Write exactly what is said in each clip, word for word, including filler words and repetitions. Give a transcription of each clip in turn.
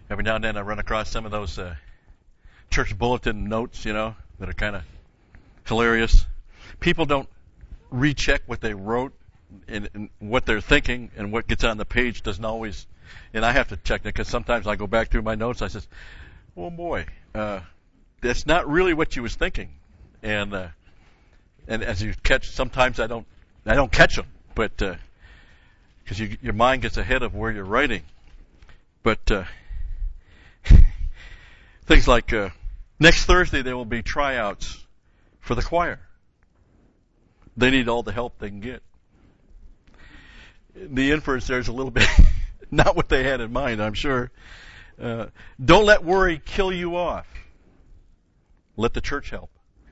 Every now and then I run across some of those uh, church bulletin notes, you know, that are kind of hilarious. People don't recheck what they wrote and, and what they're thinking, and what gets on the page doesn't always. And I have to check it because sometimes I go back through my notes. I says, "Oh boy, uh, that's not really what you was thinking." And uh, and as you catch, sometimes I don't I don't catch them, but because uh, you, your mind gets ahead of where you're writing. But uh, things like uh, next Thursday there will be tryouts for the choir. They need all the help they can get. The inference there is a little bit not what they had in mind, I'm sure. Uh, don't let worry kill you off. Let the church help.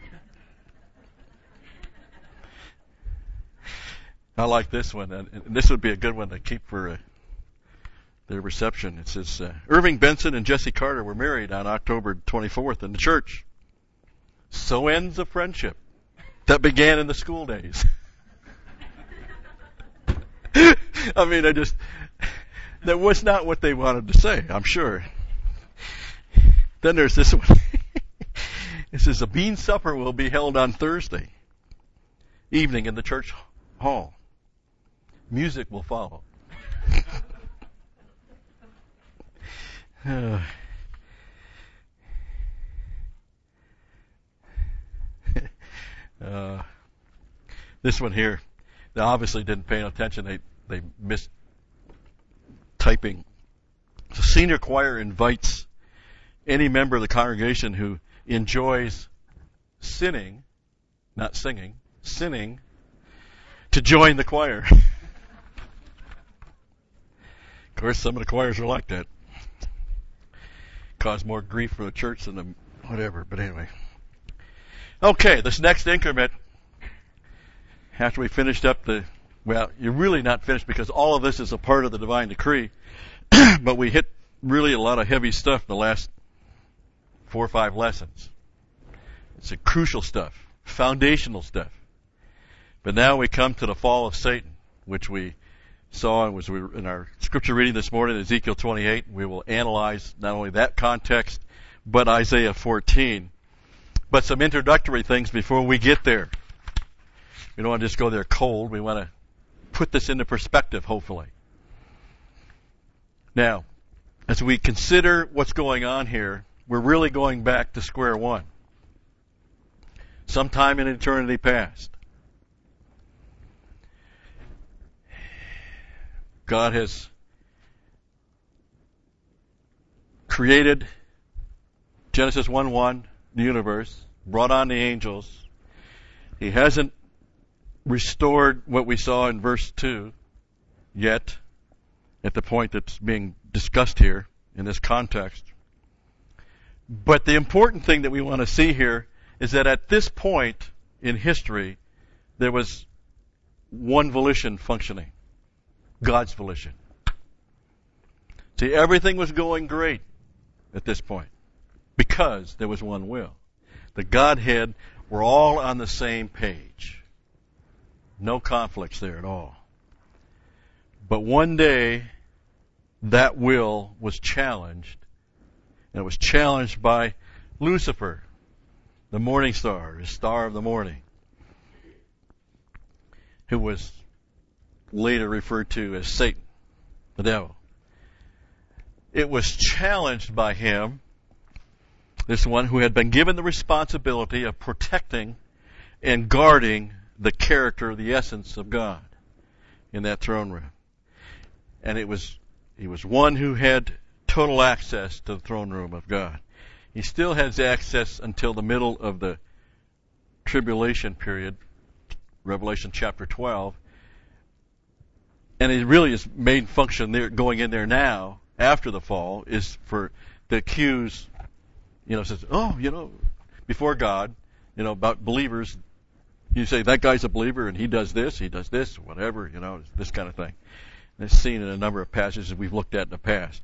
I like this one, and this would be a good one to keep for uh, their reception. It says, uh, Irving Benson and Jesse Carter were married on October twenty-fourth in the church. So ends a friendship that began in the school days. I mean, I just, that was not what they wanted to say, I'm sure. Then there's this one. It says, a bean supper will be held on Thursday evening in the church hall. Music will follow. uh, uh, this one here, they obviously didn't pay attention. They they missed typing. The senior choir invites any member of the congregation who enjoys sinning, not singing, sinning, to join the choir. Of course, some of the choirs are like that. Cause more grief for the church than the whatever, but anyway. Okay, this next increment, after we finished up the, well, you're really not finished because all of this is a part of the divine decree, but we hit really a lot of heavy stuff in the last four or five lessons. It's a crucial stuff, foundational stuff. But now we come to the fall of Satan, which we saw and was in our scripture reading this morning, Ezekiel twenty-eight. We will analyze not only that context, but Isaiah fourteen. But some introductory things before we get there. We don't want to just go there cold. We want to put this into perspective, hopefully. Now, as we consider what's going on here, we're really going back to square one. Sometime in eternity past. God has created, Genesis one one, the universe, brought on the angels. He hasn't restored what we saw in verse two yet, at the point that's being discussed here in this context. But the important thing that we want to see here is that at this point in history, there was one volition functioning. God's volition. See, everything was going great at this point because there was one will. The Godhead were all on the same page. No conflicts there at all. But one day, that will was challenged, and it was challenged by Lucifer, the morning star, the star of the morning, who was later referred to as Satan, the devil. It was challenged by him, this one who had been given the responsibility of protecting and guarding the character, the essence of God in that throne room. And it was, he was one who had total access to the throne room of God. He still has access until the middle of the tribulation period, Revelation chapter twelve. And it really his main function there, going in there now, after the fall, is for to accuse, you know, says, oh, you know, before God, you know, about believers. You say, that guy's a believer and he does this, he does this, whatever, you know, this kind of thing. And it's seen in a number of passages we've looked at in the past.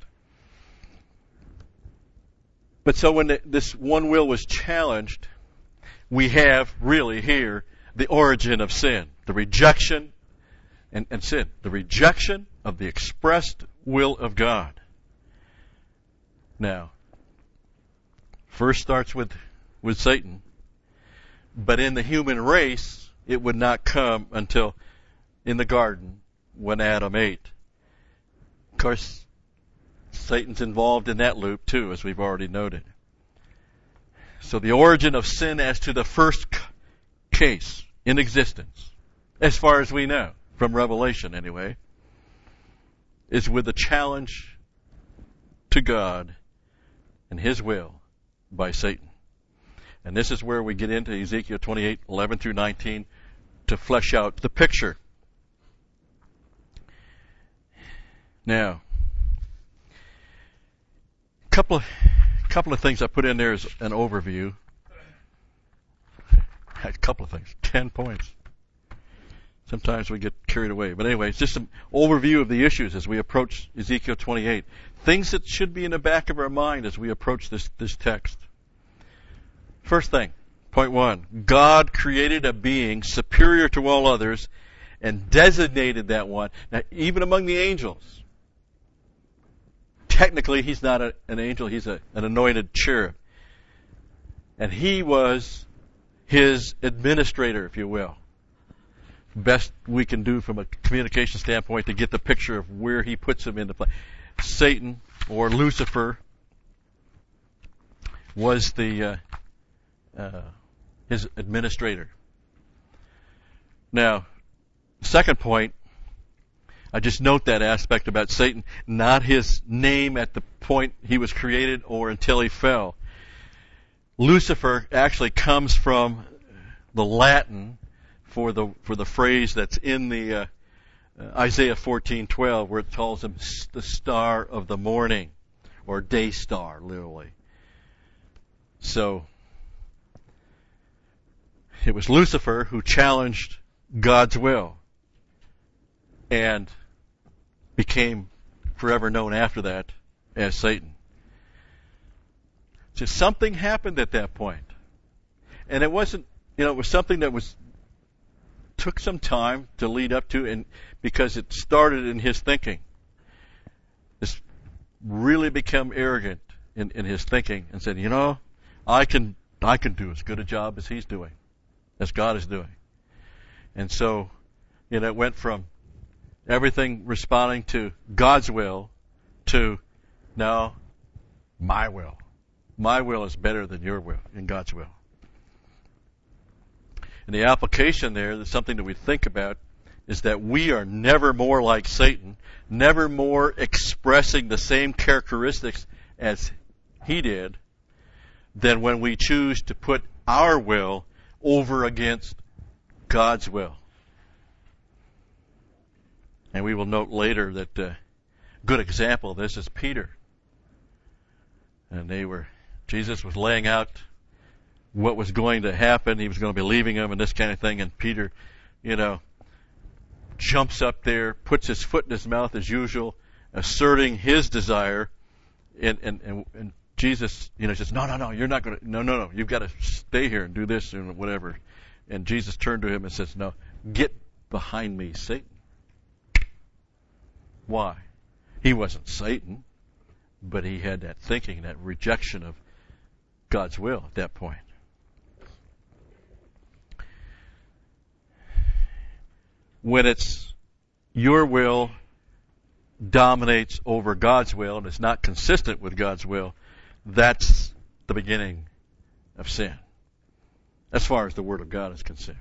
But so when the, this one will was challenged, we have really here the origin of sin, the rejection and, and sin, the rejection of the expressed will of God. Now, first starts with, with Satan, but in the human race, it would not come until in the garden when Adam ate. Of course, Satan's involved in that loop too, as we've already noted. So the origin of sin as to the first c- case in existence, as far as we know, from Revelation anyway, is with the challenge to God and His will by Satan. And this is where we get into Ezekiel twenty-eight, eleven through nineteen to flesh out the picture. Now, a couple of, couple of things I put in there as an overview. A couple of things, ten points. Sometimes we get carried away. But anyway, it's just an overview of the issues as we approach Ezekiel twenty-eight. Things that should be in the back of our mind as we approach this, this text. First thing, point one, God created a being superior to all others and designated that one. Now, even among the angels, technically he's not a, an angel, he's a, an anointed cherub. And he was his administrator, if you will. Best we can do from a communication standpoint to get the picture of where he puts him into play. Satan, or Lucifer, was the uh, uh, his administrator. Now, second point, I just note that aspect about Satan, not his name at the point he was created or until he fell. Lucifer actually comes from the Latin for the for the phrase that's in the uh, uh, Isaiah fourteen twelve, where it calls him the star of the morning, or day star, literally. So it was Lucifer who challenged God's will and became forever known after that as Satan. So something happened at that point. And it wasn't, you know, it was something that was took some time to lead up to, and because it started in his thinking. This really become arrogant in, in his thinking and said, you know, I can I can do as good a job as he's doing, as God is doing. And so, you know, it went from everything responding to God's will to now my will. My will is better than your will in God's will. And the application there, that's something that we think about, is that we are never more like Satan, never more expressing the same characteristics as he did, than when we choose to put our will over against God's will. And we will note later that a good example of this is Peter. And they were, Jesus was laying out what was going to happen. He was going to be leaving him and this kind of thing. And Peter, you know, jumps up there, puts his foot in his mouth as usual, asserting his desire. And, and, and, and Jesus, you know, says, no, no, no, you're not going to, no, no, no, you've got to stay here and do this and whatever. And Jesus turned to him and says, no, get behind me, Satan. Why? He wasn't Satan, but he had that thinking, that rejection of God's will at that point. When it's your will dominates over God's will and it's not consistent with God's will, that's the beginning of sin, as far as the Word of God is concerned.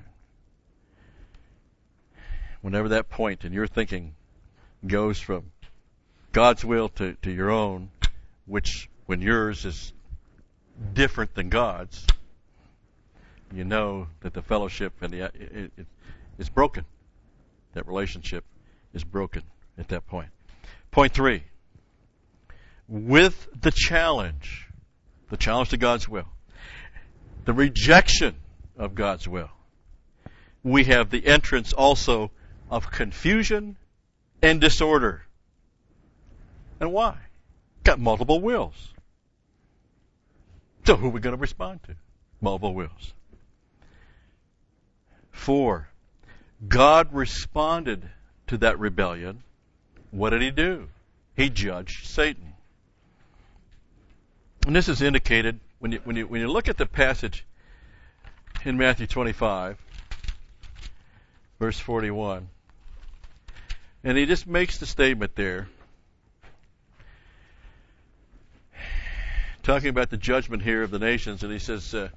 Whenever that point in your thinking goes from God's will to, to your own, which when yours is different than God's, you know that the fellowship and the it, it, it's broken. That relationship is broken at that point. Point three. With the challenge, the challenge to God's will, the rejection of God's will, we have the entrance also of confusion and disorder. And why? Got multiple wills. So who are we going to respond to? Multiple wills. Four, God responded to that rebellion. What did he do? He judged Satan. And this is indicated when you, when you, when you look at the passage in Matthew twenty-five, verse forty-one. And he just makes the statement there, talking about the judgment here of the nations, and he says, uh,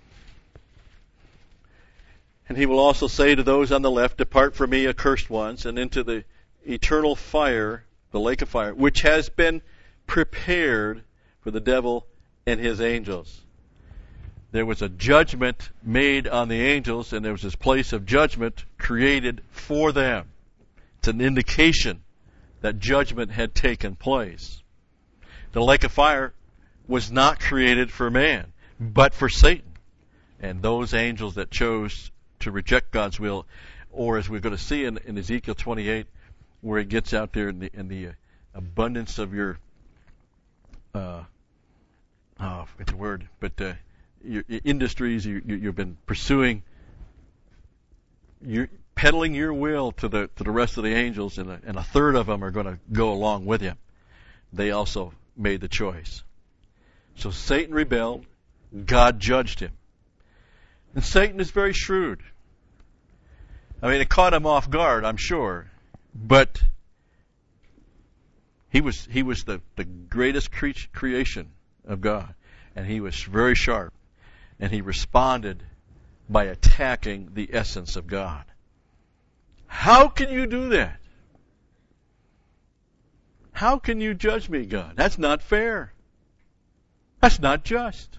and he will also say to those on the left, depart from me, accursed ones, and into the eternal fire, the lake of fire, which has been prepared for the devil and his angels. There was a judgment made on the angels, and there was this place of judgment created for them. It's an indication that judgment had taken place. The lake of fire was not created for man, but for Satan and those angels that chose to reject God's will, or as we're going to see in, in Ezekiel twenty-eight, where it gets out there in the, in the uh, abundance of your, uh, oh, I forget the word, but uh, your, your industries you, you, you've been pursuing, you're peddling your will to the to the rest of the angels, and a, and a third of them are going to go along with you. They also made the choice. So Satan rebelled. God judged him. And Satan is very shrewd. I mean, it caught him off guard, I'm sure. But he was he was the, the greatest cre- creation of God. And he was very sharp. And he responded by attacking the essence of God. How can you do that? How can you judge me, God? That's not fair. That's not just.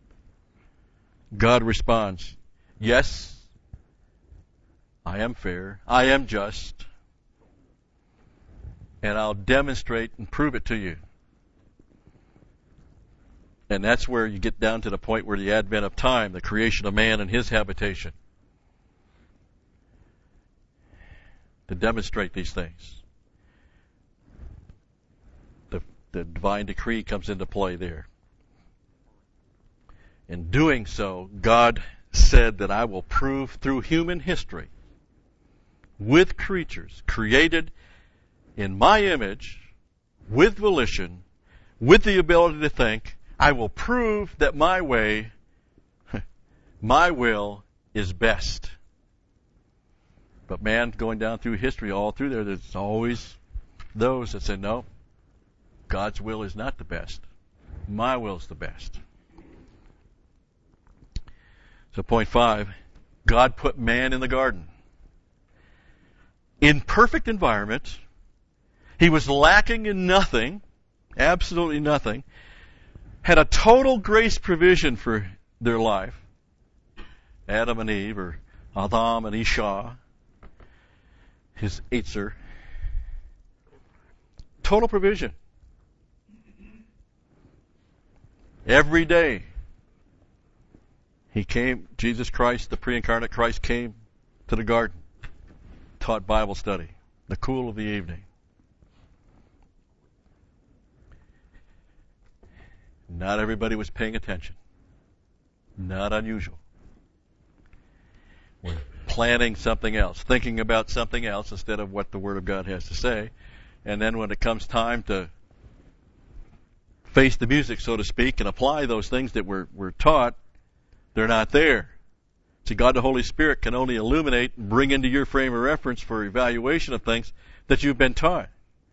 God responds, yes, I am fair, I am just, and I'll demonstrate and prove it to you. And that's where you get down to the point where the advent of time, the creation of man and his habitation, to demonstrate these things. The, the divine decree comes into play there. In doing so, God said that I will prove through human history, with creatures created in my image, with volition, with the ability to think, I will prove that my way, my will is best. But man, going down through history, all through there, there's always those that say, no, God's will is not the best. My will is the best. So point five, God put man in the garden. In perfect environment. He was lacking in nothing, absolutely nothing. Had a total grace provision for their life. Adam and Eve, or Adam and Isha, his Eitzer. Total provision. Every day he came, Jesus Christ, the pre-incarnate Christ, came to the garden, taught Bible study, the cool of the evening. Not everybody was paying attention. Not unusual. We're planning something else, thinking about something else instead of what the Word of God has to say. And then when it comes time to face the music, so to speak, and apply those things that were, were taught, they're not there. See, God the Holy Spirit can only illuminate and bring into your frame of reference for evaluation of things that you've been taught.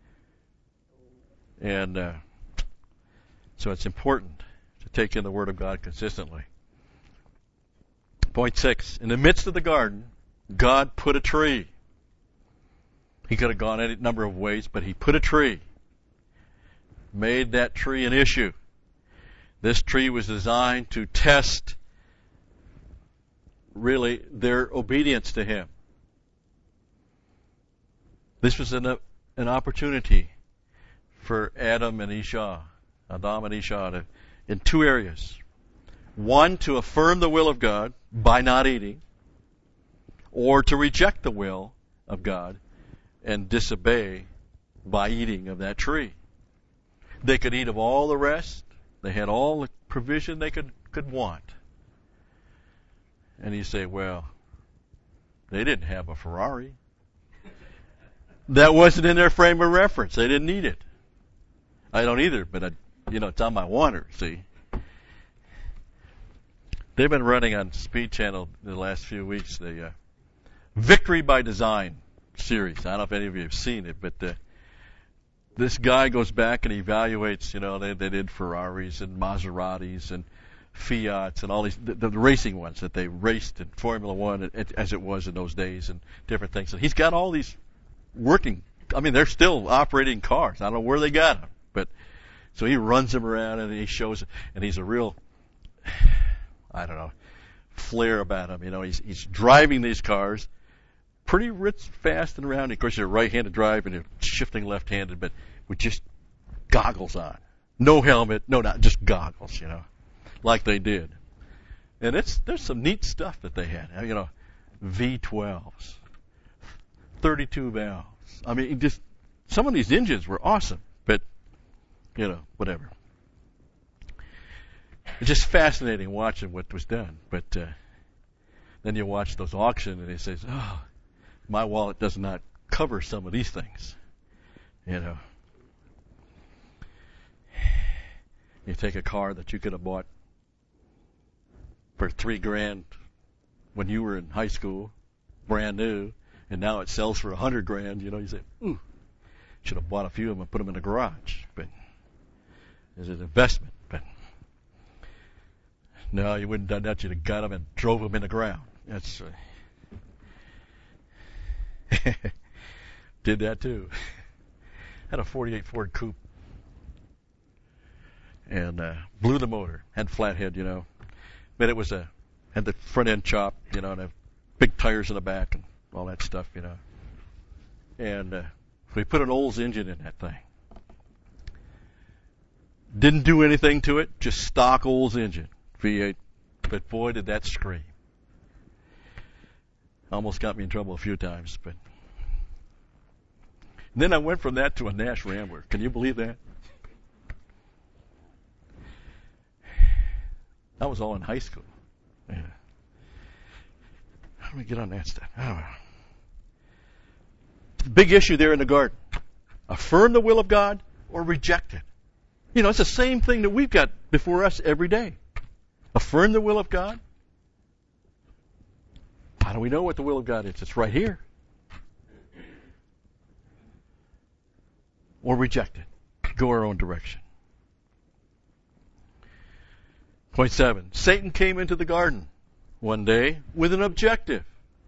And uh, so it's important to take in the Word of God consistently. Point six, in the midst of the garden, God put a tree. He could have gone any number of ways, but he put a tree. Made that tree an issue. This tree was designed to test, really, their obedience to him. This was an, an opportunity for Adam and Isha, Adam and Isha, to, in two areas. One, to affirm the will of God by not eating, or to reject the will of God and disobey by eating of that tree. They could eat of all the rest. They had all the provision they could, could want. And you say, well, they didn't have a Ferrari. That wasn't in their frame of reference. They didn't need it. I don't either, but I, you know, it's on my water, see. They've been running on Speed Channel the last few weeks, the uh, Victory by Design series. I don't know if any of you have seen it, but uh, this guy goes back and evaluates, you know, they, they did Ferraris and Maseratis and Fiats and all these, the, the racing ones that they raced in Formula One as it was in those days and different things. And he's got all these working, I mean, they're still operating cars. I don't know where they got them, but so he runs them around and he shows, and he's a real, I don't know, flair about him. You know, he's, he's driving these cars pretty rich, fast and round. Of course, you're a right-handed drive and you're shifting left-handed, but with just goggles on. No helmet, no, not just goggles, you know. Like they did. And it's there's some neat stuff that they had. You know, V twelves, thirty-two valves. I mean, just some of these engines were awesome, but, you know, whatever. It's just fascinating watching what was done. But uh, then you watch those auctions and it says, oh, my wallet does not cover some of these things. You know. You take a car that you could have bought for three grand when you were in high school, brand new, and now it sells for a hundred grand. You know, you say, "Ooh, should have bought a few of them and put them in the garage." But it's an investment. But no, you wouldn't have done that. You'd have got them and drove them in the ground. That's uh, did that too. Had a forty-eight Ford Coupe and uh, blew the motor. Had flathead, you know. But it was a, had the front end chopped, you know, and have big tires in the back and all that stuff, you know. And uh, we put an Olds engine in that thing. Didn't do anything to it, just stock Olds engine, V eight. But boy, did that scream. Almost got me in trouble a few times. But and then I went from that to a Nash Rambler. Can you believe that? That was all in high school. Yeah. How do we get on that stuff? I don't know. The big issue there in the garden. Affirm the will of God or reject it. You know, it's the same thing that we've got before us every day. Affirm the will of God. How do we know what the will of God is? It's right here. Or reject it. Go our own direction. Point seven. Satan came into the garden one day with an objective.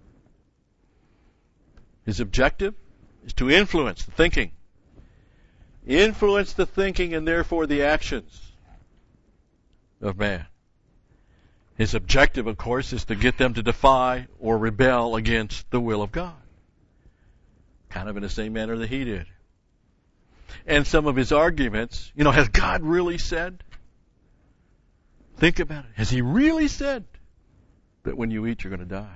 His objective is to influence the thinking. Influence the thinking and therefore the actions of man. His objective, of course, is to get them to defy or rebel against the will of God. Kind of in the same manner that he did. And some of his arguments, you know, has God really said? Think about it. Has he really said that when you eat you're going to die?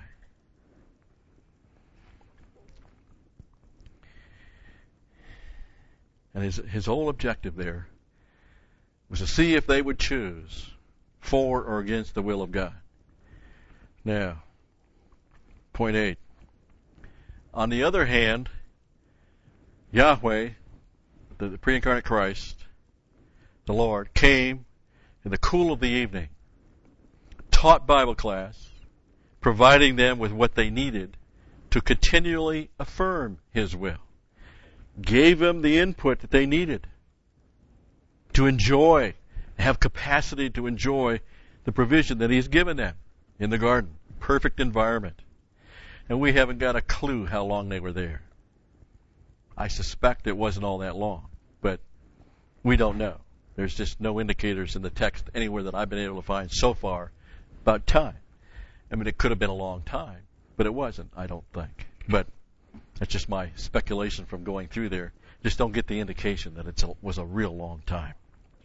And his, his whole objective there was to see if they would choose for or against the will of God. Now, point eight. On the other hand, Yahweh, the, the pre-incarnate Christ, the Lord, came in the cool of the evening, taught Bible class, providing them with what they needed to continually affirm His will. Gave them the input that they needed to enjoy, have capacity to enjoy the provision that He's given them in the garden. Perfect environment. And we haven't got a clue how long they were there. I suspect it wasn't all that long, but we don't know. There's just no indicators in the text anywhere that I've been able to find so far about time. I mean, it could have been a long time, but it wasn't, I don't think. But that's just my speculation from going through there. Just don't get the indication that it was a real long time.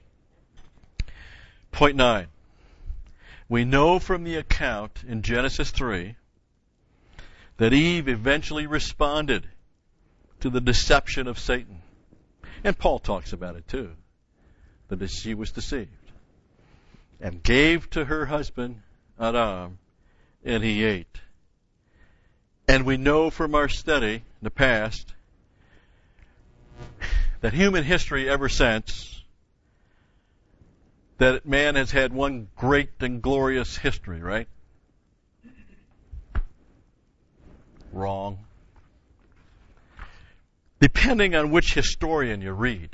Point nine. We know from the account in Genesis three that Eve eventually responded to the deception of Satan. And Paul talks about it too, that she was deceived. And gave to her husband Adam, and he ate. And we know from our study in the past that human history ever since that man has had one great and glorious history, right? Wrong. Depending on which historian you read,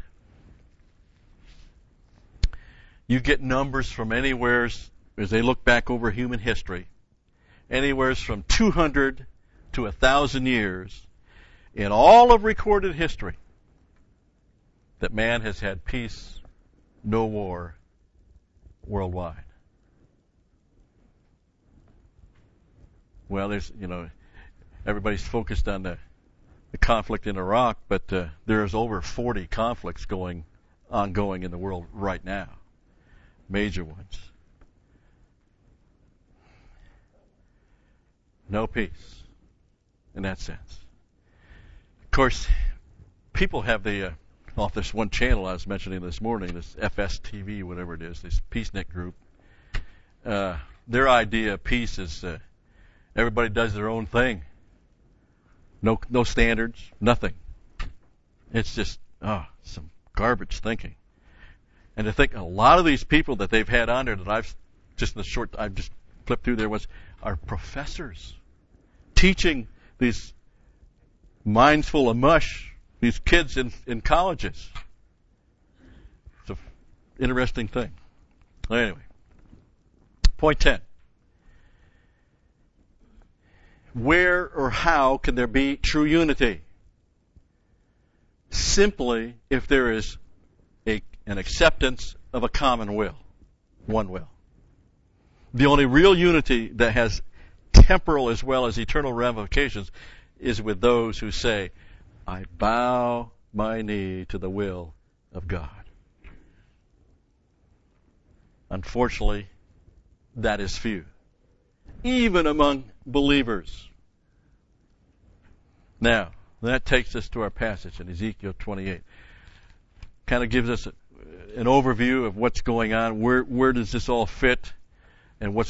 you get numbers from anywhere, as they look back over human history, anywhere from two hundred to one thousand years in all of recorded history that man has had peace, no war, worldwide. Well, there's, you know, everybody's focused on the, the conflict in Iraq, but uh, there's over forty conflicts going, ongoing in the world right now. Major ones. No peace in that sense. Of course, people have the, uh, off this one channel I was mentioning this morning, this F S T V, whatever it is, this PeaceNet group, uh, their idea of peace is uh, everybody does their own thing. No, no standards, nothing. It's just, oh, some garbage thinking. And to think a lot of these people that they've had on there that I've just in the short, I've just flipped through there was, are professors teaching these minds full of mush, these kids in, in colleges. It's an interesting thing. Anyway, point ten. Where or how can there be true unity? Simply if there is a, an acceptance of a common will, one will. The only real unity that has temporal as well as eternal ramifications is with those who say, I bow my knee to the will of God. Unfortunately, that is few, even among believers. Now, that takes us to our passage in Ezekiel twenty-eight. Kind of gives us a, an overview of what's going on, where where does this all fit, and what's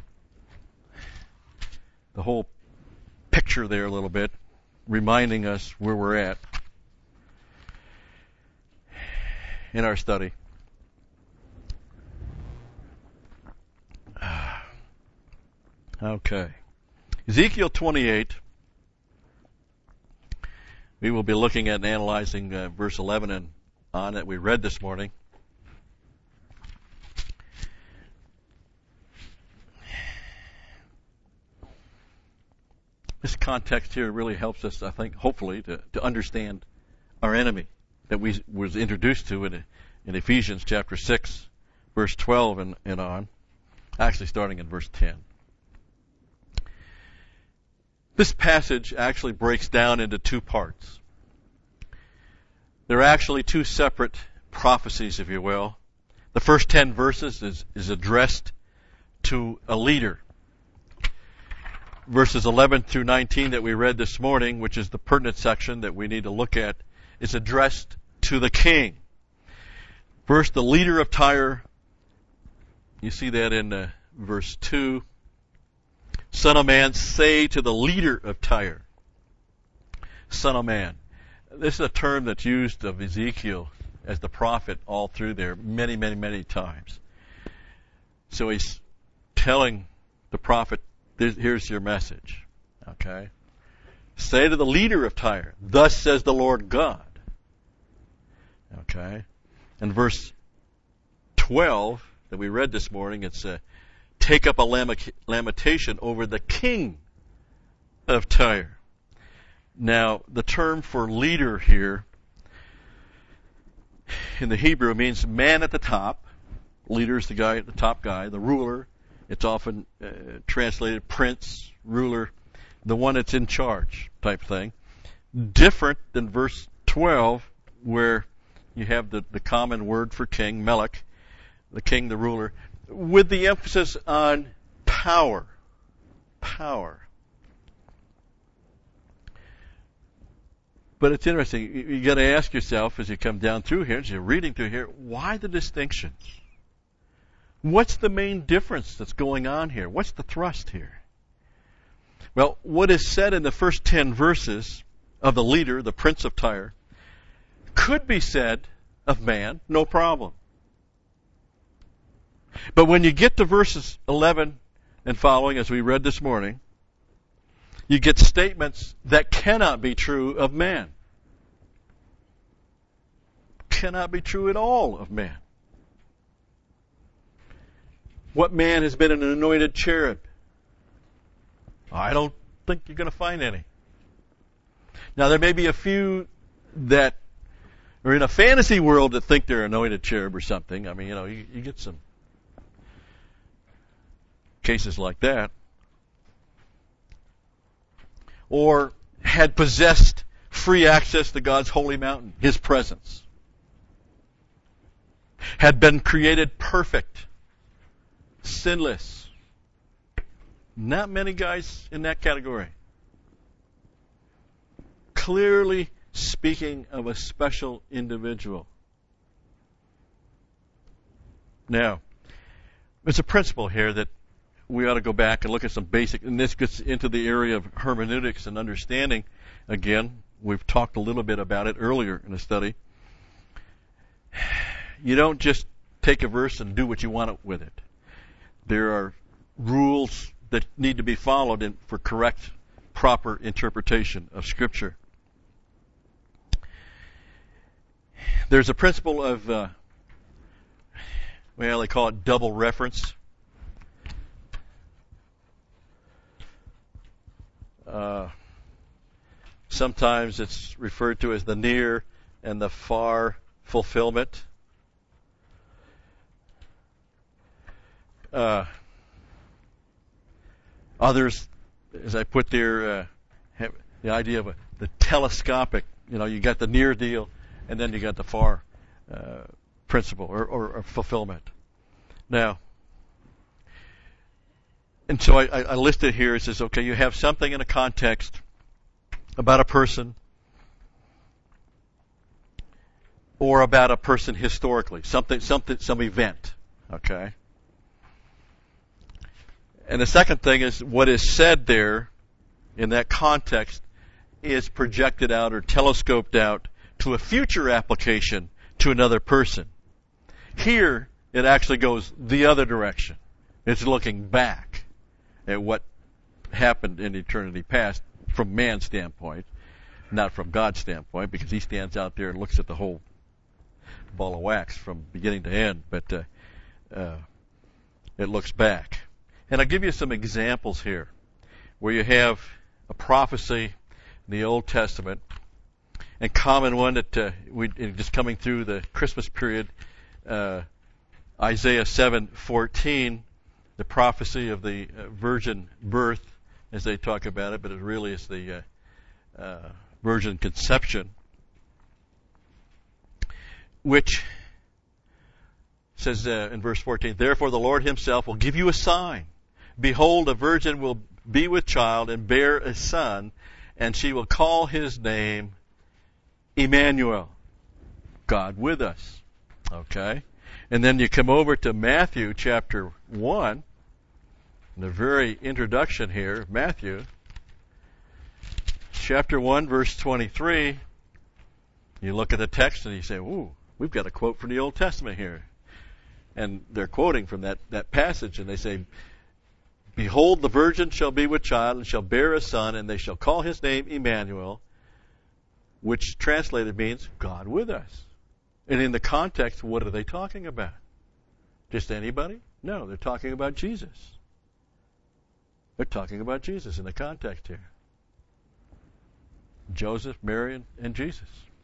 the whole picture there a little bit, reminding us where we're at in our study. Okay. Ezekiel twenty-eight. We will be looking at and analyzing uh, verse eleven and on that we read this morning. This context here really helps us, I think, hopefully, to, to understand our enemy that we was introduced to in, in Ephesians chapter six, verse twelve and, and on, actually starting in verse ten. This passage actually breaks down into two parts. There are actually two separate prophecies, if you will. The first ten verses is, is addressed to a leader. Verses eleven through nineteen that we read this morning, which is the pertinent section that we need to look at, is addressed to the king. First, the leader of Tyre. You see that in uh, verse two. Son of man, say to the leader of Tyre. Son of man. This is a term that's used of Ezekiel as the prophet all through there many, many, many times. So he's telling the prophet, here's your message. Okay? Say to the leader of Tyre, thus says the Lord God. Okay? In verse twelve that we read this morning, it's a take up a lamentation over the king of Tyre. Now, the term for leader here in the Hebrew means man at the top. Leader is the guy at the top guy, the ruler. It's often uh, translated prince, ruler, the one that's in charge type thing. Different than verse twelve, where you have the, the common word for king, melech, the king, the ruler, with the emphasis on power. Power. But it's interesting. You, you got to ask yourself as you come down through here, as you're reading through here, why the distinctions? What's the main difference that's going on here? What's the thrust here? Well, what is said in the first ten verses of the leader, the prince of Tyre, could be said of man, no problem. But when you get to verses eleven and following, as we read this morning, you get statements that cannot be true of man. Cannot be true at all of man. What man has been an anointed cherub? I don't think you're going to find any. Now, there may be a few that are in a fantasy world that think they're anointed cherub or something. I mean, you know, you, you get some cases like that. Or had possessed free access to God's holy mountain, His presence. Had been created perfect, sinless. Not many guys in that category. Clearly speaking of a special individual. Now, there's a principle here that we ought to go back and look at some basic, and this gets into the area of hermeneutics and understanding. Again, we've talked a little bit about it earlier in the study. You don't just take a verse and do what you want with it. There are rules that need to be followed in, for correct, proper interpretation of Scripture. There's a principle of, uh, well, they call it double reference. Uh, sometimes it's referred to as the near and the far fulfillment. Uh, others, as I put there, uh, have the idea of a, the telescopic. You know, you got the near deal, and then you got the far uh, principle or, or, or fulfillment. Now, and so I, I listed here. It says, okay, you have something in a context about a person or about a person historically, something, something, some event. Okay. And the second thing is what is said there in that context is projected out or telescoped out to a future application to another person. Here, it actually goes the other direction. It's looking back at what happened in eternity past from man's standpoint, not from God's standpoint, because He stands out there and looks at the whole ball of wax from beginning to end, but uh, uh, it looks back. And I'll give you some examples here where you have a prophecy in the Old Testament, and common one that uh, we just coming through the Christmas period, uh, Isaiah seven fourteen, the prophecy of the uh, virgin birth, as they talk about it, but it really is the uh, uh, virgin conception, which says uh, in verse fourteen, therefore the Lord Himself will give you a sign. Behold, a virgin will be with child and bear a son, and she will call his name Emmanuel, God with us. Okay? And then you come over to Matthew chapter one, the very introduction here, Matthew, chapter one, verse twenty-three. You look at the text and you say, ooh, we've got a quote from the Old Testament here. And they're quoting from that, that passage, and they say, behold, the virgin shall be with child and shall bear a son, and they shall call his name Emmanuel, which translated means God with us. And in the context, what are they talking about? Just anybody? No, they're talking about Jesus. They're talking about Jesus in the context here. Joseph, Mary, and, and Jesus.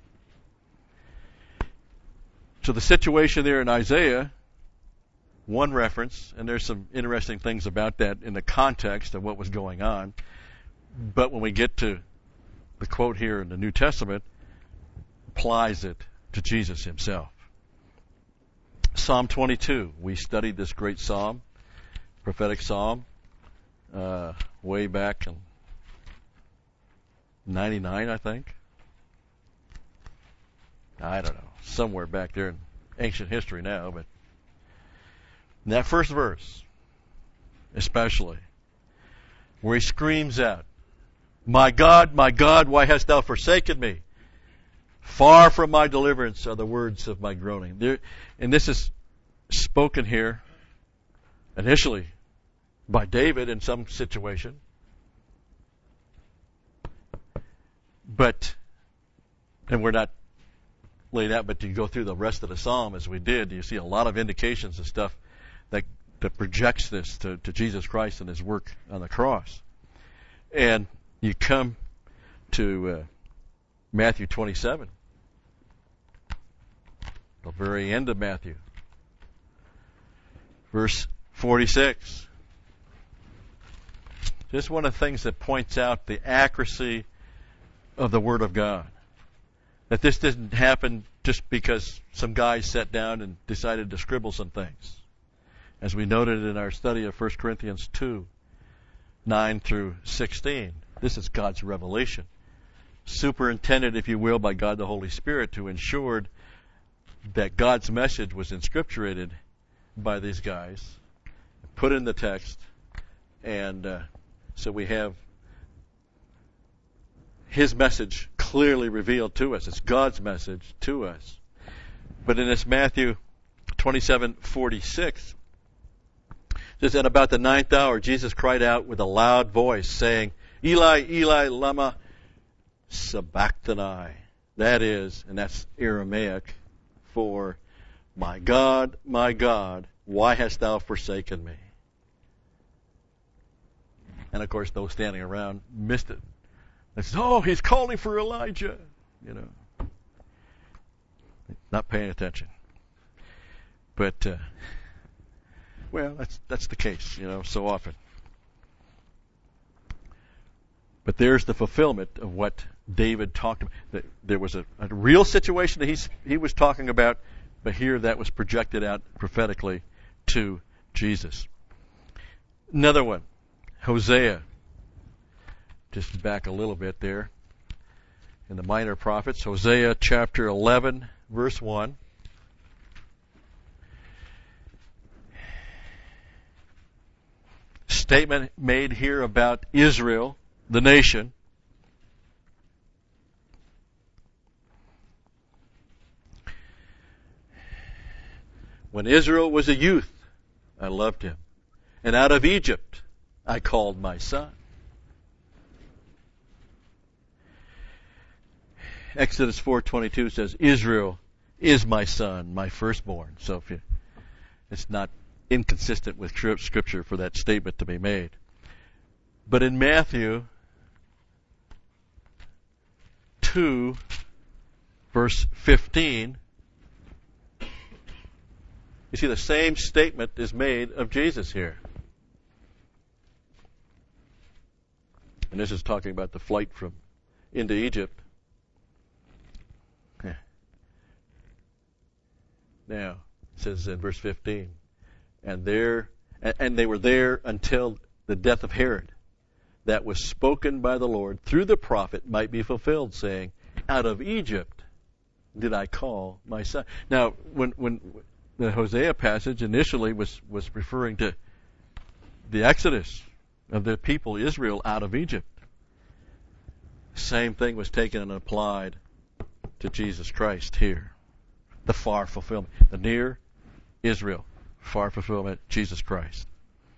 So the situation there in Isaiah, one reference, and there's some interesting things about that in the context of what was going on. But when we get to the quote here in the New Testament, applies it to Jesus Himself. Psalm twenty-two. We studied this great psalm, prophetic psalm, uh, way back in ninety-nine, I think. I don't know. Somewhere back there in ancient history now, but in that first verse, especially, where he screams out, my God, my God, why hast thou forsaken me? Far from my deliverance are the words of my groaning. There, and this is spoken here initially by David in some situation. But, and we're not laid out, but you go through the rest of the psalm as we did, you see a lot of indications of stuff that, that projects this to, to Jesus Christ and his work on the cross. And you come to uh, Matthew twenty-seven, the very end of Matthew, verse forty-six. Just one of the things that points out the accuracy of the Word of God. That this didn't happen just because some guys sat down and decided to scribble some things. As we noted in our study of First Corinthians two, nine through sixteen, this is God's revelation. Superintended, if you will, by God the Holy Spirit to ensure that God's message was inscripturated by these guys, put in the text, and uh, so we have his message clearly revealed to us. It's God's message to us. But in this Matthew twenty-seven forty-six, it says, "At about the ninth hour, Jesus cried out with a loud voice, saying, Eli, Eli, lama sabachthani." That is, and that's Aramaic for, "My God, my God, why hast thou forsaken me?" And of course, those standing around missed it. They said, "Oh, he's calling for Elijah." You know, not paying attention. But, uh, well, that's that's the case, you know, so often. But there's the fulfillment of what David talked about. There was a, a real situation that he's, he was talking about, but here that was projected out prophetically to Jesus. Another one, Hosea. Just back a little bit there in the minor prophets. Hosea chapter eleven, verse one. Statement made here about Israel, the nation. "When Israel was a youth, I loved him, and out of Egypt I called my son." Exodus four twenty-two says, "Israel is my son, my firstborn." So if you, it's not inconsistent with Scripture for that statement to be made. But in Matthew two, verse fifteen, you see the same statement is made of Jesus here. And this is talking about the flight from into Egypt. Now, it says in verse fifteen, and there, and they were there until the death of Herod, that was spoken by the Lord through the prophet might be fulfilled, saying, "Out of Egypt did I call my son." Now, when when the Hosea passage initially was, was referring to the exodus of the people Israel out of Egypt, same thing was taken and applied to Jesus Christ here. The far fulfillment. The near, Israel. Far fulfillment, Jesus Christ.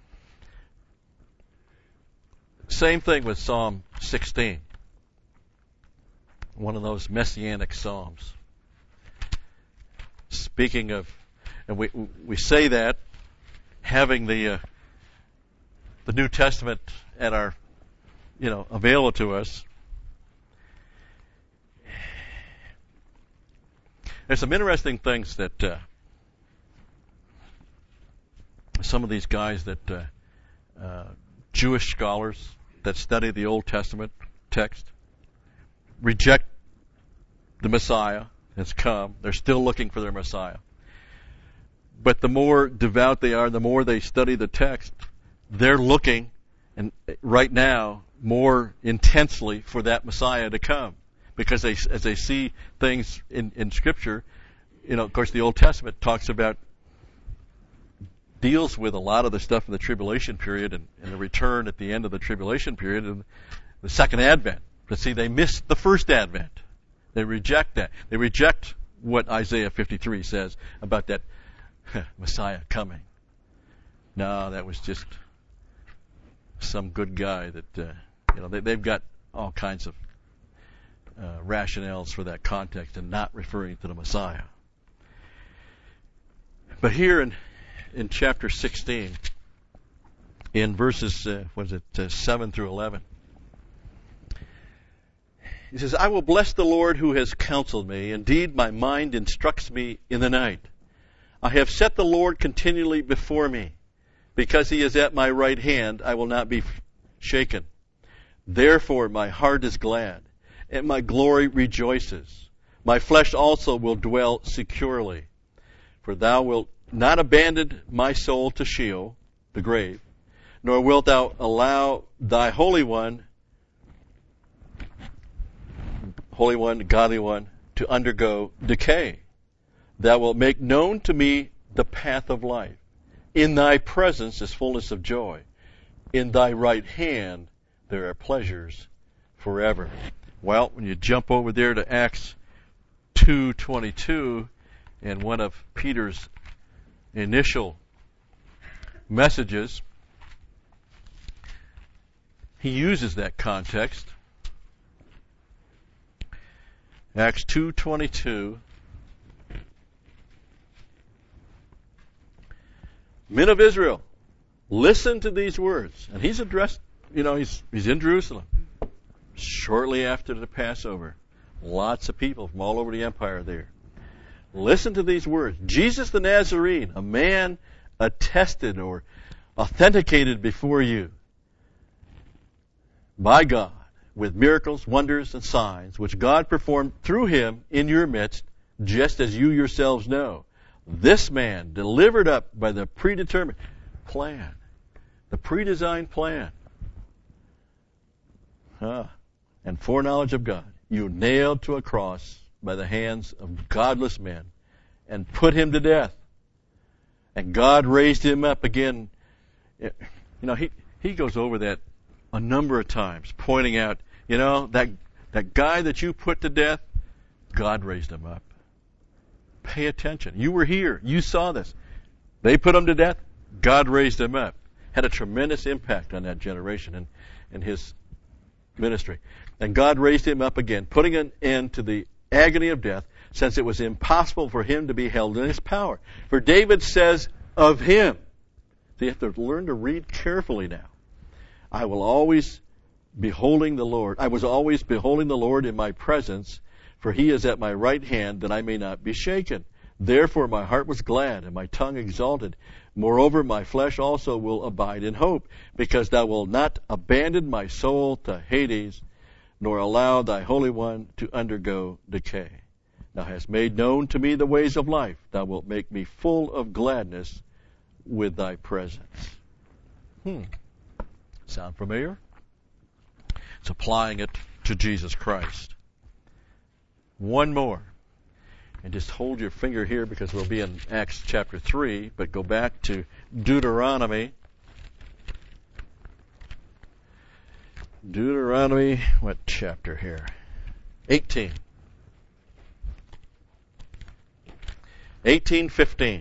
Same thing with Psalm sixteen. One of those messianic psalms. Speaking of, and we we say that having the uh, the New Testament at our, you know, available to us. There's some interesting things that uh, some of these guys that uh, uh, Jewish scholars that study the Old Testament text reject the Messiah has come. They're still looking for their Messiah. But the more devout they are, the more they study the text, they're looking, and right now, more intensely for that Messiah to come. Because they, as they see things in, in Scripture, you know, of course, the Old Testament talks about, deals with a lot of the stuff in the tribulation period and, and the return at the end of the tribulation period and the second advent. But see, they miss the first advent. They reject that. They reject what Isaiah fifty-three says about that Messiah coming. no, that was just some good guy that, uh, you know, they, they've got all kinds of uh, rationales for that context and not referring to the Messiah. But here in, in chapter sixteen, in verses, uh, what is it, uh, seven through eleven, he says, I will bless the Lord who has counseled me. Indeed, my mind instructs me in the night. I have set the Lord continually before me. Because he is at my right hand, I will not be shaken. Therefore my heart is glad, and my glory rejoices. My flesh also will dwell securely. For thou wilt not abandon my soul to Sheol, the grave, nor wilt thou allow thy Holy One, Holy One, Godly One, to undergo decay. Thou wilt make known to me the path of life. In thy presence is fullness of joy. In thy right hand there are pleasures forever. Well, when you jump over there to Acts two twenty-two, and one of Peter's initial messages, he uses that context. Acts two twenty-two. Men of Israel, listen to these words. And he's addressed, you know, he's he's in Jerusalem shortly after the Passover. Lots of people from all over the empire there. Listen to these words. Jesus the Nazarene, a man attested or authenticated before you by God with miracles, wonders, and signs, which God performed through him in your midst, just as you yourselves know. This man, delivered up by the predetermined plan, the predesigned plan, ah, and foreknowledge of God, you nailed to a cross by the hands of godless men and put him to death. And God raised him up again. You know, he, he goes over that a number of times, pointing out, you know, that, that guy that you put to death, God raised him up. Pay attention. You were here. You saw this. They put him to death. God raised him up. Had a tremendous impact on that generation and, and his ministry. And God raised him up again, putting an end to the agony of death, since it was impossible for him to be held in his power. For David says of him, so you have to learn to read carefully now. I will always beholding the Lord. I was always beholding the Lord in my presence, for he is at my right hand, that I may not be shaken. Therefore my heart was glad, and my tongue exalted. Moreover, my flesh also will abide in hope, because thou wilt not abandon my soul to Hades, nor allow thy Holy One to undergo decay. Thou hast made known to me the ways of life. Thou wilt make me full of gladness with thy presence. Hmm. Sound familiar? It's applying it to Jesus Christ. One more. And just hold your finger here, because we'll be in Acts chapter three, but go back to Deuteronomy. Deuteronomy, what chapter here? eighteen. eighteen fifteen.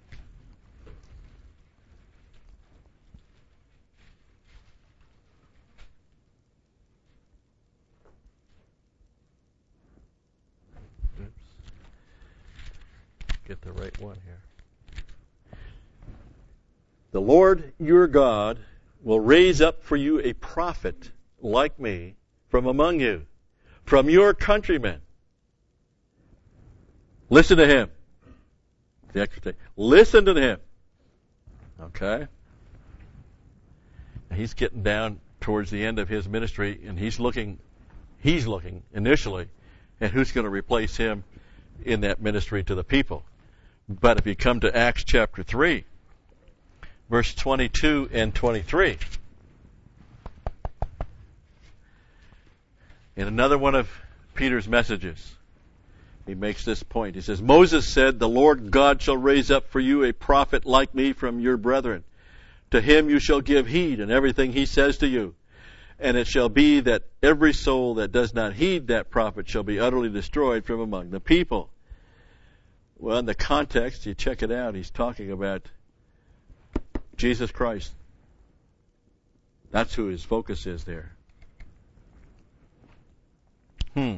Get the right one here. The Lord your God will raise up for you a prophet like me from among you, from your countrymen. Listen to him. The extra Listen to him. Okay? He's getting down towards the end of his ministry, and he's looking, he's looking initially at who's going to replace him in that ministry to the people. But if you come to Acts chapter three, verse twenty-two and twenty-three, in another one of Peter's messages, he makes this point. He says, Moses said, the Lord God shall raise up for you a prophet like me from your brethren. To him you shall give heed in everything he says to you. And it shall be that every soul that does not heed that prophet shall be utterly destroyed from among the people. Well, in the context, you check it out, he's talking about Jesus Christ. That's who his focus is there. Hmm.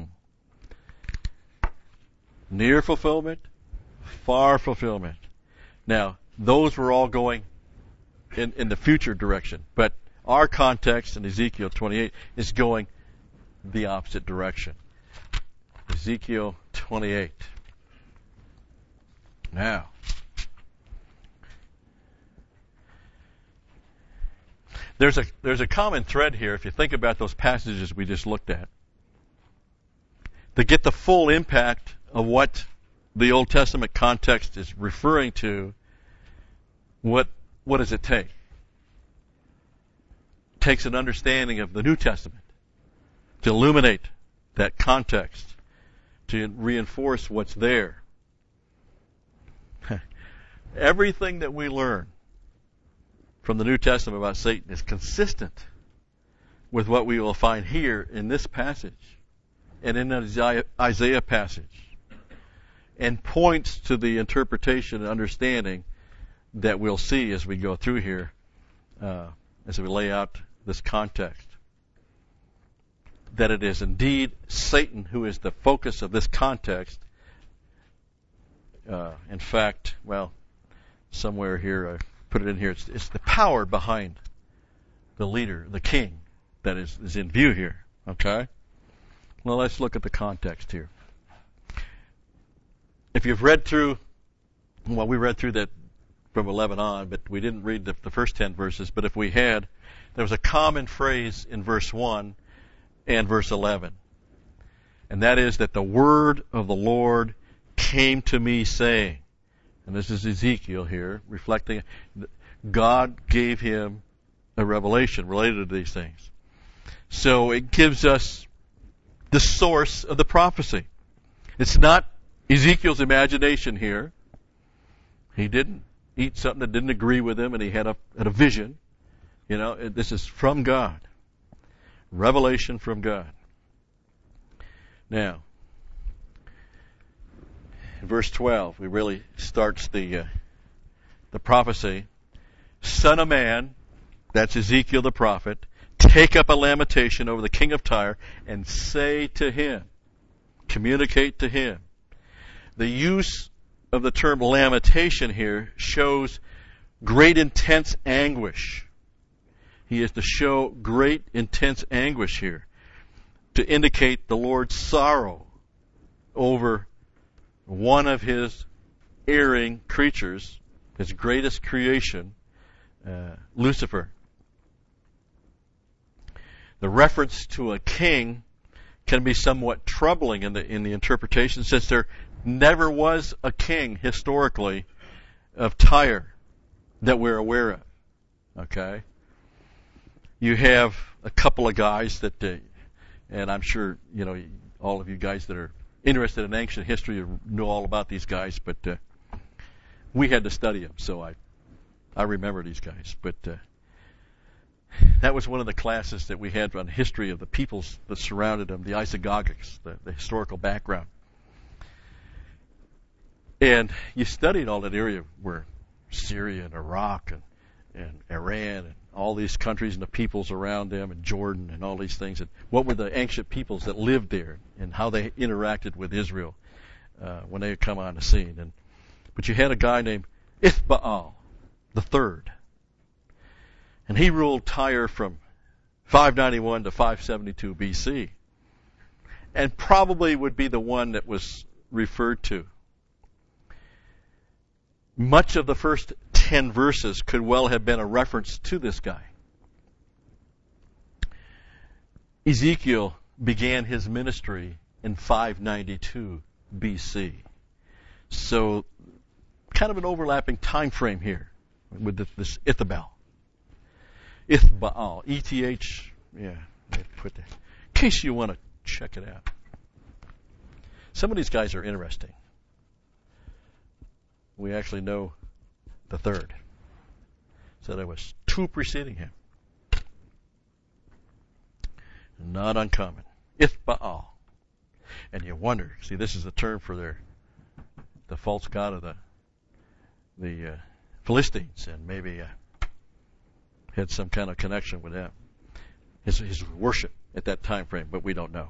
Near fulfillment, far fulfillment. Now, those were all going in, in the future direction. But our context in Ezekiel twenty-eight is going the opposite direction. Ezekiel twenty-eight. Now, there's a there's a common thread here if you think about those passages we just looked at. To get the full impact of what the Old Testament context is referring to, what what does it take? It takes an understanding of the New Testament to illuminate that context, to reinforce what's there. Everything that we learn from the New Testament about Satan is consistent with what we will find here in this passage and in the Isaiah passage, and points to the interpretation and understanding that we'll see as we go through here, uh, as we lay out this context. That it is indeed Satan who is the focus of this context. Uh, in fact, well, somewhere here, I put it in here, it's, it's the power behind the leader, the king, that is, is in view here. Okay? Well, let's look at the context here. If you've read through, well, we read through that from eleven on, but we didn't read the, the first ten verses, but if we had, there was a common phrase in verse one and verse eleven. And that is that the word of the Lord came to me saying, and this is Ezekiel here, reflecting, God gave him a revelation related to these things. So it gives us the source of the prophecy. It's not Ezekiel's imagination here. He didn't eat something that didn't agree with him and he had a, had a vision. You know, this is from God. Revelation from God. Now, in verse twelve, we really starts the uh, the prophecy. Son of man, that's Ezekiel the prophet, take up a lamentation over the king of Tyre and say to him, communicate to him. The use of the term lamentation here shows great intense anguish. He is to show great intense anguish here to indicate the Lord's sorrow over one of his erring creatures, his greatest creation, uh, Lucifer. The reference to a king can be somewhat troubling in the in the interpretation, since there never was a king historically of Tyre that we're aware of. Okay? You have a couple of guys that, uh, and I'm sure, you know, all of you guys that are interested in ancient history know all about these guys, but uh, we had to study them, so I I remember these guys. But uh, that was one of the classes that we had on history of the peoples that surrounded them, the Isagogics, the, the historical background. And you studied all that area where Syria and Iraq and, and Iran and all these countries and the peoples around them, and Jordan and all these things, and what were the ancient peoples that lived there and how they interacted with Israel uh, when they had come on the scene. And but you had a guy named Ithbaal the third, and he ruled Tyre from five ninety-one to five seventy-two B C, and probably would be the one that was referred to. Much of the first ten verses could well have been a reference to this guy. Ezekiel began his ministry in five ninety-two B C. So, kind of an overlapping time frame here with this Ithbaal. Ithbaal. E T H, yeah, put that. In case you want to check it out. Some of these guys are interesting. We actually know the third. So there was two preceding him. Not uncommon. Ithbaal. And you wonder, see, this is a term for their the false god of the the uh, Philistines, and maybe uh, had some kind of connection with him. His, his worship at that time frame, but we don't know.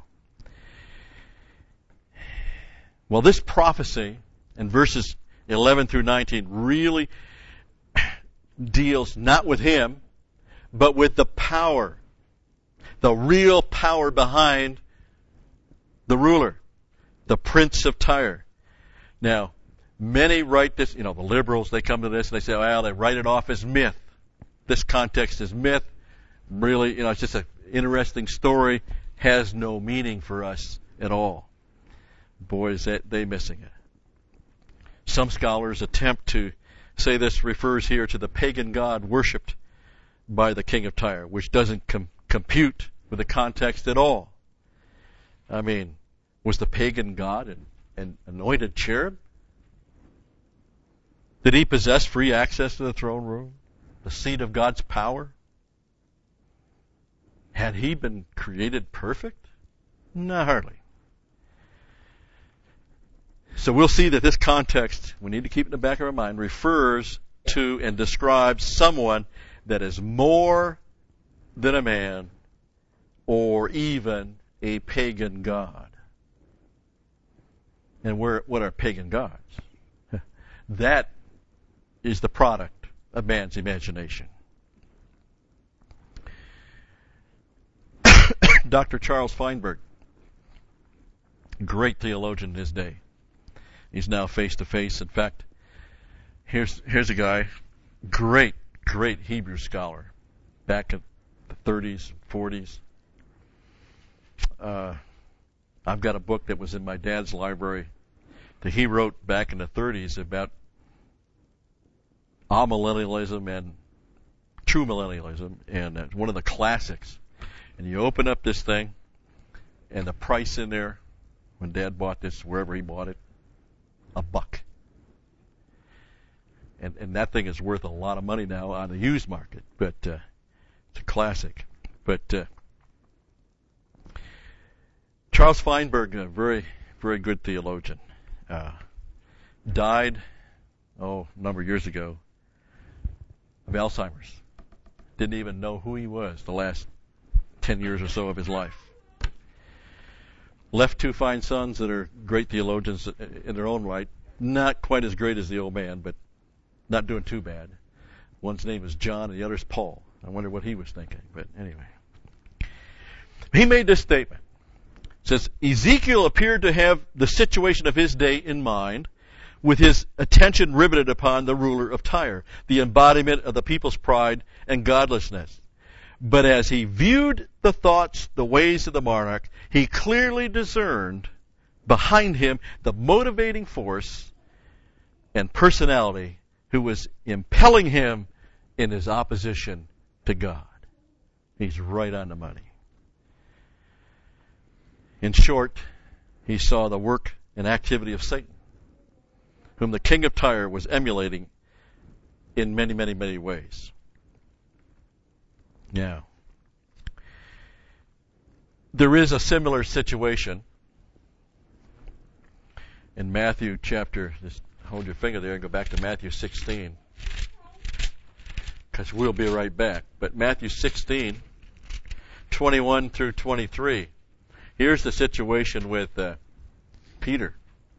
Well, this prophecy in verses eleven through nineteen really deals not with him, but with the power, the real power behind the ruler, the prince of Tyre. Now, many write this, you know, the liberals, they come to this and they say, well, they write it off as myth. This context is myth. Really, you know, it's just an interesting story, has no meaning for us at all. Boy, is that they missing it. Some scholars attempt to say this refers here to the pagan god worshipped by the king of Tyre, which doesn't com- compute with the context at all. I mean, was the pagan god an, an anointed cherub? Did he possess free access to the throne room, the seat of God's power? Had he been created perfect? No, hardly. So we'll see that this context, we need to keep it in the back of our mind, refers to and describes someone that is more than a man or even a pagan god. And we're, what are pagan gods? That is the product of man's imagination. Doctor Charles Feinberg, great theologian in his day. He's now face to face. In fact, here's here's a guy, great, great Hebrew scholar, back in the thirties, forties. Uh, I've got a book that was in my dad's library that he wrote back in the thirties about amillennialism and true millennialism, and it's one of the classics. And you open up this thing, and the price in there, when Dad bought this, wherever he bought it, a buck. And and that thing is worth a lot of money now on the used market, but uh, it's a classic. But uh, Charles Feinberg, a very, very good theologian, uh, died, oh, a number of years ago, of Alzheimer's. Didn't even know who he was the last ten years or so of his life. Left two fine sons that are great theologians in their own right. Not quite as great as the old man, but not doing too bad. One's name is John and the other's Paul. I wonder what he was thinking, but anyway. He made this statement. It says, Ezekiel appeared to have the situation of his day in mind, with his attention riveted upon the ruler of Tyre, the embodiment of the people's pride and godlessness. But as he viewed the thoughts, the ways of the monarch, he clearly discerned behind him the motivating force and personality who was impelling him in his opposition to God. He's right on the money. In short, he saw the work and activity of Satan, whom the king of Tyre was emulating in many, many, many ways. Now, there is a similar situation in Matthew chapter, just hold your finger there and go back to Matthew sixteen, because we'll be right back. But Matthew sixteen, twenty-one through twenty-three, here's the situation with uh, Peter.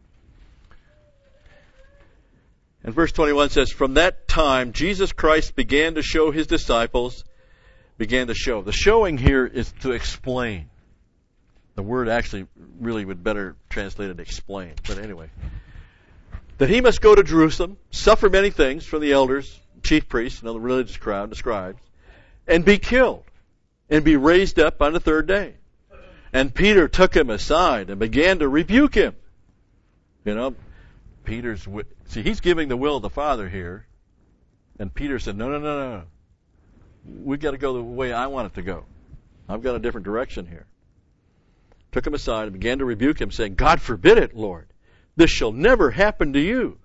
And verse twenty-one says, From that time Jesus Christ began to show his disciples, began to show. The showing here is to explain. The word actually really would better translate it explain. But anyway. That he must go to Jerusalem, suffer many things from the elders, chief priests, and the religious crowd, the scribes, and be killed, and be raised up on the third day. And Peter took him aside and began to rebuke him. You know, Peter's, see, he's giving the will of the Father here. And Peter said, no, no, no, no. We've got to go the way I want it to go. I've got a different direction here. Took him aside and began to rebuke him, saying, God forbid it, Lord. This shall never happen to you.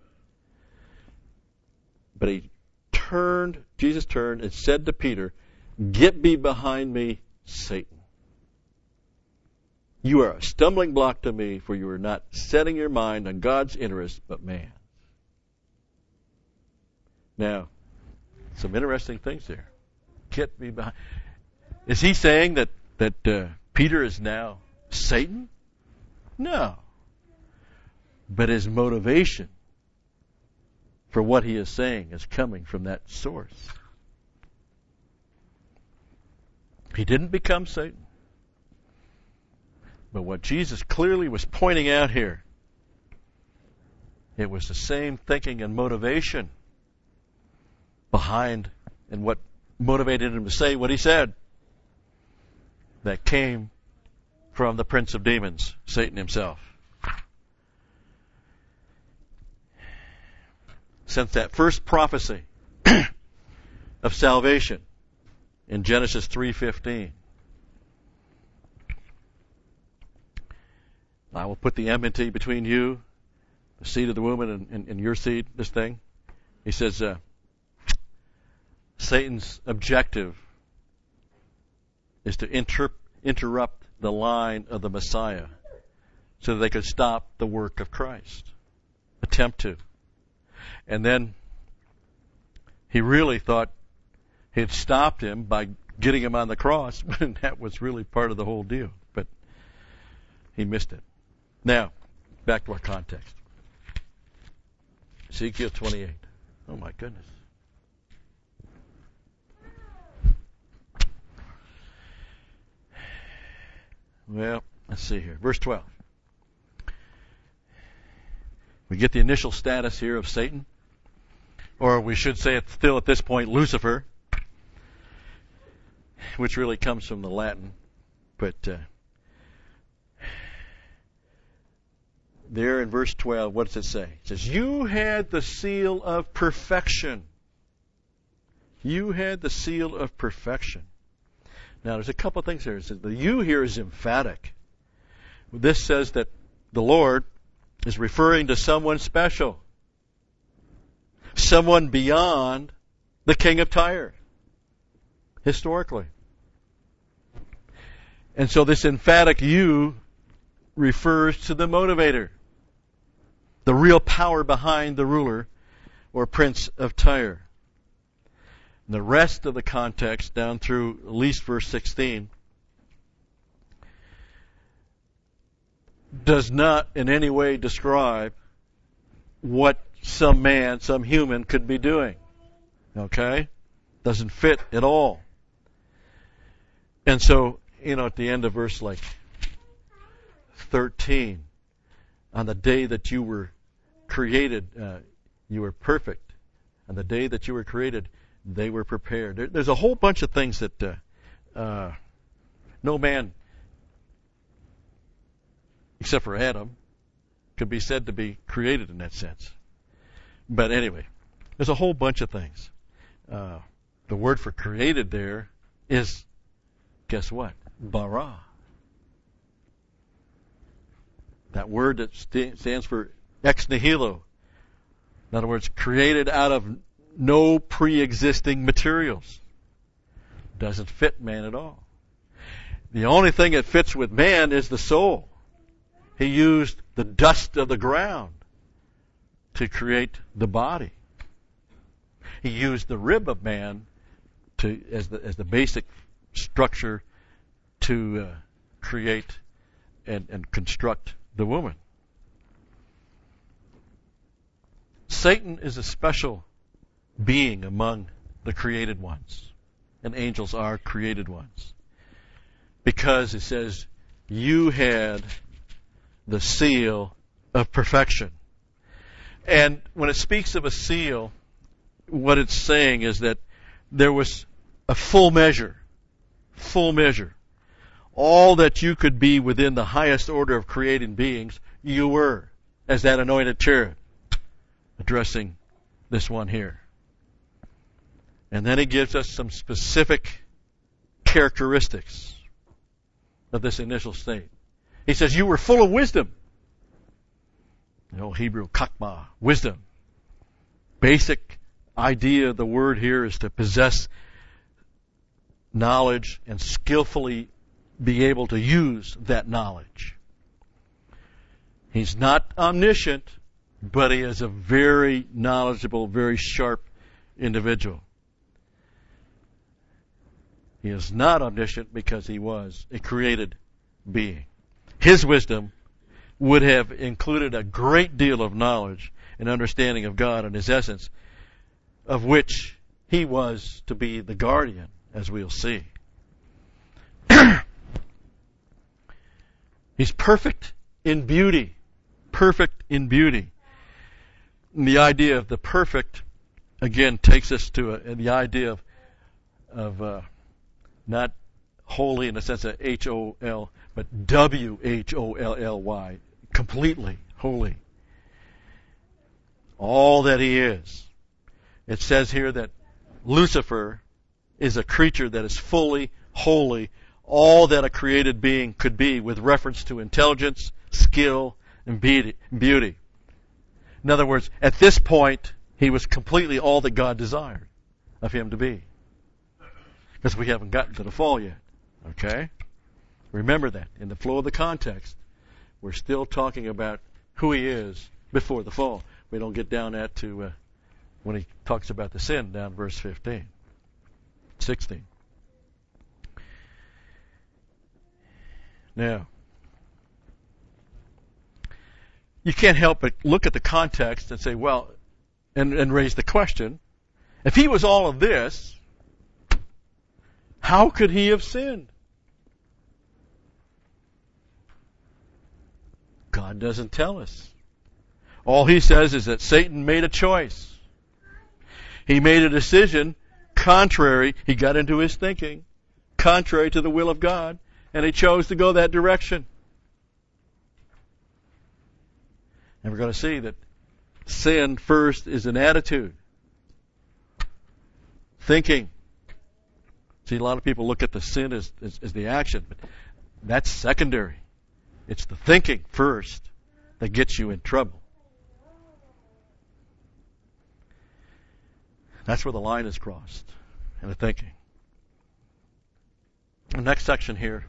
But he turned, Jesus turned and said to Peter, Get thee behind me, Satan. You are a stumbling block to me, for you are not setting your mind on God's interest, but man. Now, some interesting things there. Get me behind. Is he saying that, that uh, Peter is now Satan? No. But his motivation for what he is saying is coming from that source. He didn't become Satan. But what Jesus clearly was pointing out here, it was the same thinking and motivation behind and what motivated him to say what he said that came from the prince of demons, Satan himself. Since that first prophecy of salvation in Genesis three fifteen, I will put the enmity between you, the seed of the woman, and, and, and your seed, this thing. He says, uh, Satan's objective is to inter- interrupt the line of the Messiah so that they could stop the work of Christ. Attempt to. And then he really thought he'd stopped him by getting him on the cross, but that was really part of the whole deal. But he missed it. Now, back to our context. Ezekiel twenty-eight. Oh my goodness. Well, let's see here. Verse twelve. We get the initial status here of Satan, or we should say it's still at this point Lucifer, which really comes from the Latin. But uh, there in verse twelve, what does it say? It says, you had the seal of perfection. You had the seal of perfection. Now, there's a couple of things here. It says the you here is emphatic. This says that the Lord is referring to someone special. Someone beyond the king of Tyre. Historically. And so this emphatic you refers to the motivator. The real power behind the ruler or prince of Tyre. And the rest of the context down through at least verse sixteen does not in any way describe what some man, some human could be doing. Okay? Doesn't fit at all. And so, you know, at the end of verse like thirteen, on the day that you were created, uh, you were perfect. On the day that you were created, they were prepared. There, there's a whole bunch of things that uh, uh, no man, except for Adam, could be said to be created in that sense. But anyway, there's a whole bunch of things. Uh, the word for created there is, guess what? Bara. That word that st- stands for ex nihilo. In other words, created out of no pre-existing materials. Doesn't fit man at all. The only thing that fits with man is the soul. He used the dust of the ground to create the body. He used the rib of man to as the as the basic structure to uh, create and, and construct the woman. Satan is a special being among the created ones, and angels are created ones, because it says you had the seal of perfection. And when it speaks of a seal, what it's saying is that there was a full measure, full measure. All that you could be within the highest order of created beings, you were, as that anointed cherub, addressing this one here. And then he gives us some specific characteristics of this initial state. He says, you were full of wisdom. The old Hebrew, chakma, wisdom. Basic idea of the word here is to possess knowledge and skillfully be able to use that knowledge. He's not omniscient, but he is a very knowledgeable, very sharp individual. He is not omniscient because he was a created being. His wisdom would have included a great deal of knowledge and understanding of God and his essence, of which he was to be the guardian, as we'll see. He's perfect in beauty. Perfect in beauty. And the idea of the perfect, again, takes us to a, the idea of, of uh, not holy in the sense of H O L, but W H O L L Y. Completely holy. All that he is. It says here that Lucifer is a creature that is fully holy, all that a created being could be with reference to intelligence, skill, and beauty. In other words, at this point, he was completely all that God desired of him to be. Because we haven't gotten to the fall yet. Okay? Remember that. In the flow of the context, we're still talking about who he is before the fall. We don't get down that to uh, when he talks about the sin down verse fifteen, sixteen. Now, you can't help but look at the context and say, well, and, and raise the question, if he was all of this, how could he have sinned? God doesn't tell us. All he says is that Satan made a choice. He made a decision contrary, he got into his thinking, contrary to the will of God, and he chose to go that direction. And we're going to see that sin first is an attitude. Thinking. See, a lot of people look at the sin as, as, as the action, but that's secondary. It's the thinking first that gets you in trouble. That's where the line is crossed in the thinking. The next section here.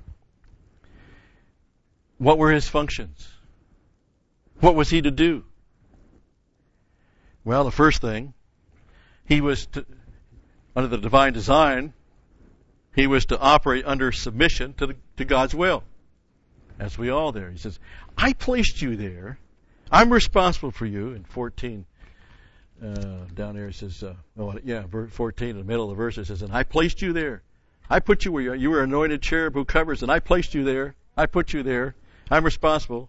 What were his functions? What was he to do? Well, the first thing, he was to, under the divine design, he was to operate under submission to, the, to God's will. As we all there. He says, I placed you there. I'm responsible for you. In fourteen, uh, down there, he says, uh, oh, yeah, fourteen, in the middle of the verse, it says, and I placed you there. I put you where you are. You were anointed cherub who covers, and I placed you there. I put you there. I'm responsible.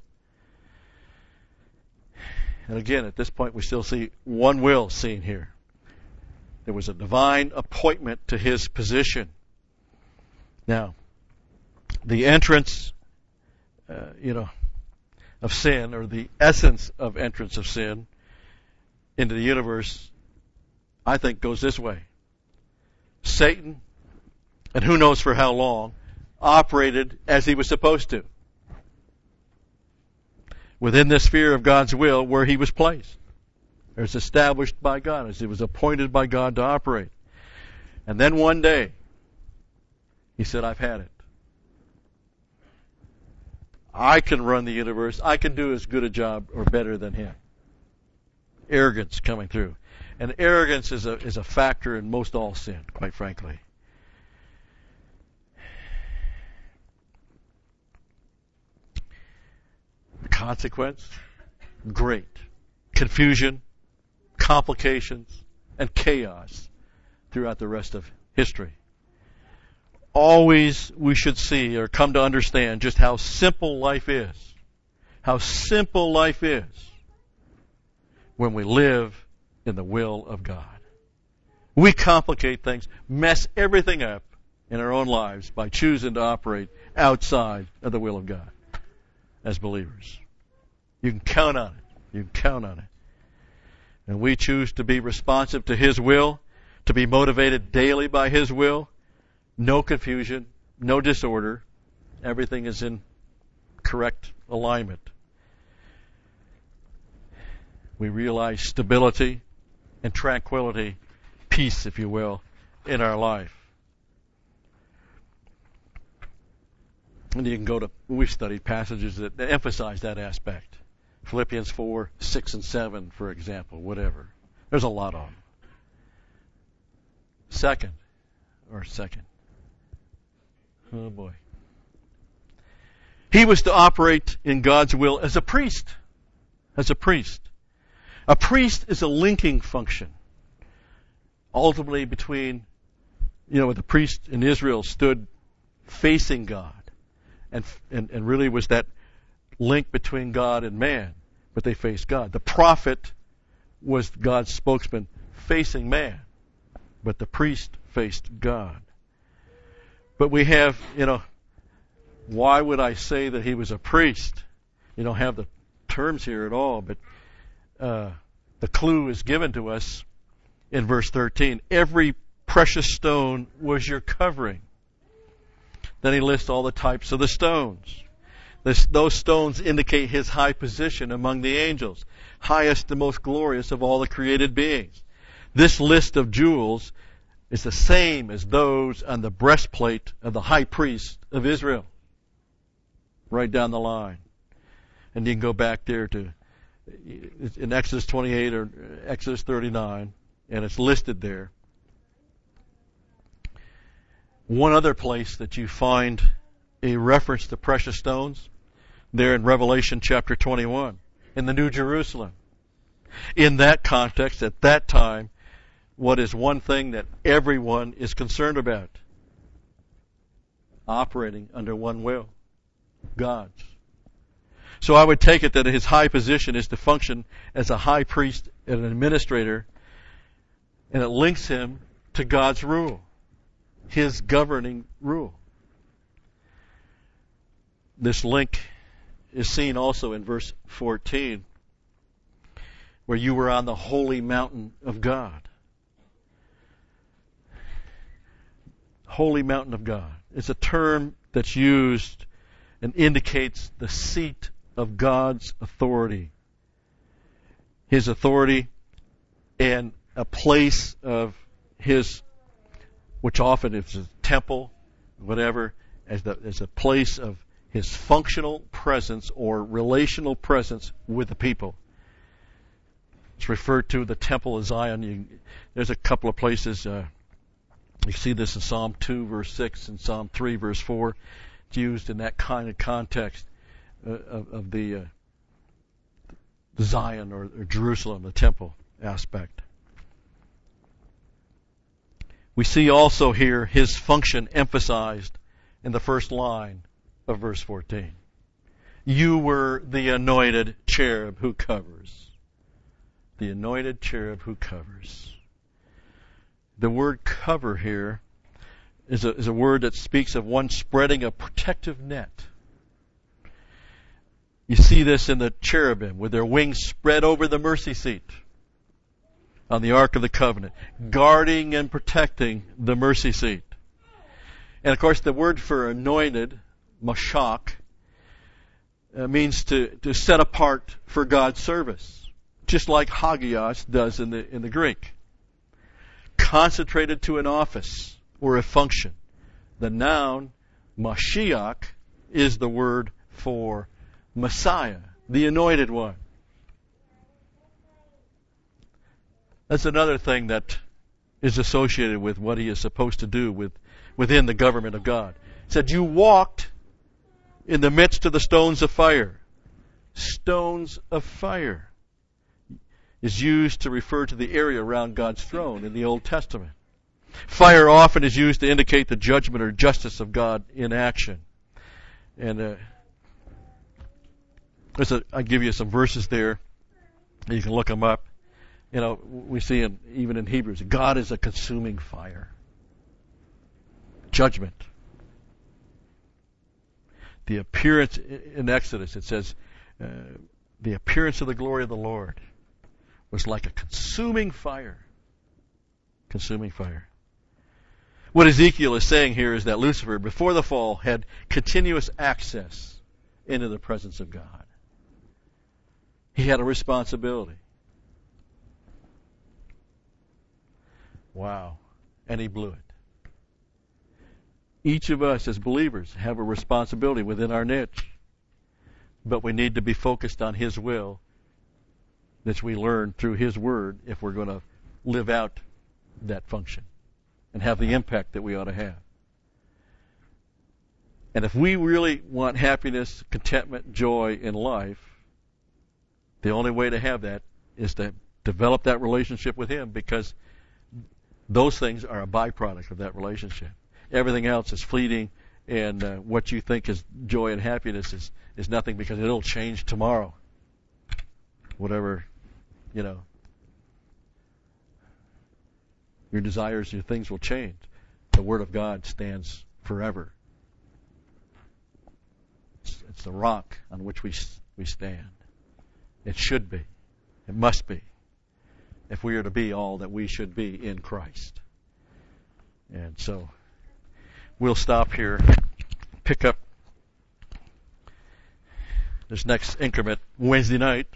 And again, at this point, we still see one will seen here. There was a divine appointment to his position. Now, the entrance, uh, you know, of sin, or the essence of entrance of sin into the universe, I think goes this way. Satan, and who knows for how long, operated as he was supposed to. Within the sphere of God's will where he was placed. It was established by God, as he was appointed by God to operate. And then one day, he said, I've had it. I can run the universe. I can do as good a job or better than him. Arrogance coming through. And arrogance is a, is a factor in most all sin, quite frankly. The consequence? Great. Confusion, complications, and chaos throughout the rest of history. Always we should see or come to understand just how simple life is. How simple life is when we live in the will of God. We complicate things, mess everything up in our own lives by choosing to operate outside of the will of God as believers. You can count on it. You can count on it. And we choose to be responsive to his will, to be motivated daily by his will. No confusion, no disorder. Everything is in correct alignment. We realize stability and tranquility, peace, if you will, in our life. And you can go to, we've studied passages that emphasize that aspect. Philippians four, six, and seven, for example, whatever. There's a lot of them. Second, or second. Oh boy. He was to operate in God's will as a priest. As a priest. A priest is a linking function. Ultimately between, you know, the priest in Israel stood facing God. And, and, and really was that link between God and man. But they faced God. The prophet was God's spokesman facing man. But the priest faced God. But we have, you know, why would I say that he was a priest? You don't have the terms here at all, but uh, the clue is given to us in verse thirteen. Every precious stone was your covering. Then he lists all the types of the stones. This, those stones indicate his high position among the angels, highest and most glorious of all the created beings. This list of jewels is the same as those on the breastplate of the high priest of Israel. Right down the line. And you can go back there to in Exodus twenty-eight or Exodus thirty-nine, and it's listed there. One other place that you find a reference to precious stones, there in Revelation chapter twenty-one, in the New Jerusalem. In that context, at that time, what is one thing that everyone is concerned about? Operating under one will. God's. So I would take it that his high position is to function as a high priest and an administrator, and it links him to God's rule, his governing rule. This link is seen also in verse fourteen, where you were on the holy mountain of God. Holy mountain of God. It's a term that's used and indicates the seat of God's authority. His authority and a place of his, which often is a temple, whatever, as, the, as a place of his functional presence or relational presence with the people. It's referred to the Temple of Zion. You, there's a couple of places, uh, you see this in Psalm two verse six and Psalm three verse four. It's used in that kind of context uh, of, of the, uh, the Zion or, or Jerusalem, the temple aspect. We see also here his function emphasized in the first line of verse fourteen. You were the anointed cherub who covers. The anointed cherub who covers. The word cover here is a, is a word that speaks of one spreading a protective net. You see this in the cherubim with their wings spread over the mercy seat on the Ark of the Covenant, guarding and protecting the mercy seat. And of course the word for anointed, mashak, uh, means to, to set apart for God's service, just like hagios does in the in the Greek. Concentrated to an office or a function. The noun Mashiach is the word for Messiah, the anointed one. That's another thing that is associated with what he is supposed to do with within the government of God. It said, you walked in the midst of the stones of fire. Stones of fire is used to refer to the area around God's throne in the Old Testament. Fire often is used to indicate the judgment or justice of God in action. And uh, there's a, I'll give you some verses there. You can look them up. You know, we see in, even in Hebrews, God is a consuming fire. Judgment. The appearance in Exodus, it says, uh, the appearance of the glory of the Lord was like a consuming fire. Consuming fire. What Ezekiel is saying here is that Lucifer, before the fall, had continuous access into the presence of God. He had a responsibility. Wow. And he blew it. Each of us as believers have a responsibility within our niche. But we need to be focused on his will, that we learn through his word, if we're going to live out that function and have the impact that we ought to have. And if we really want happiness, contentment, joy in life, the only way to have that is to develop that relationship with Him, because those things are a byproduct of that relationship. Everything else is fleeting, and uh, what you think is joy and happiness is, is nothing, because it'll change tomorrow. Whatever, you know, your desires, your things will change. The Word of God stands forever. It's, it's the rock on which we we stand. It should be. It must be. If we are to be all that we should be in Christ. And so we'll stop here, pick up this next increment Wednesday night.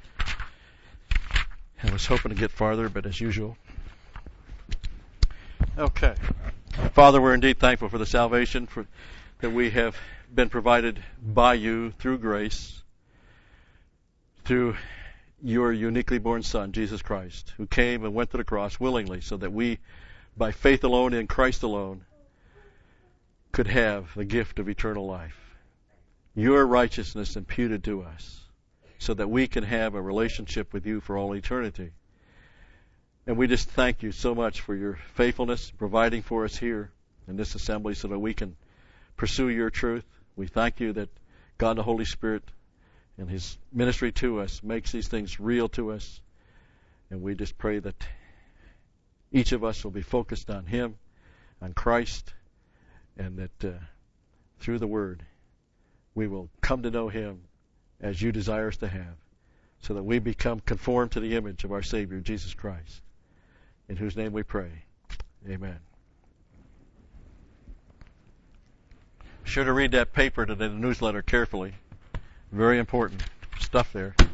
I was hoping to get farther, but as usual. Okay. Father, we're indeed thankful for the salvation for, that we have been provided by you through grace, through your uniquely born Son, Jesus Christ, who came and went to the cross willingly so that we, by faith alone in Christ alone, could have the gift of eternal life. Your righteousness imputed to us so that we can have a relationship with you for all eternity. And we just thank you so much for your faithfulness, providing for us here in this assembly so that we can pursue your truth. We thank you that God the Holy Spirit and His ministry to us makes these things real to us. And we just pray that each of us will be focused on Him, on Christ, and that uh, through the Word we will come to know Him as you desire us to have, so that we become conformed to the image of our Savior, Jesus Christ, in whose name we pray. Amen. Be sure to read that paper today, the newsletter, carefully. Very important stuff there.